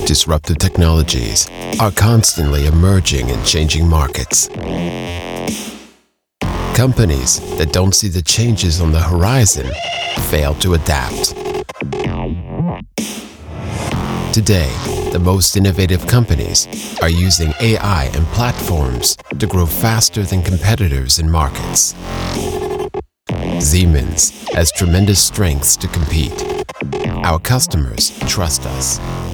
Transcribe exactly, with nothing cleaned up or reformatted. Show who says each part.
Speaker 1: Disruptive technologies are constantly emerging in changing markets. Companies that don't see the changes on the horizon fail to adapt. Today, the most innovative companies are using A I and platforms to grow faster than competitors in markets. Siemens has tremendous strengths to compete. Our customers trust us.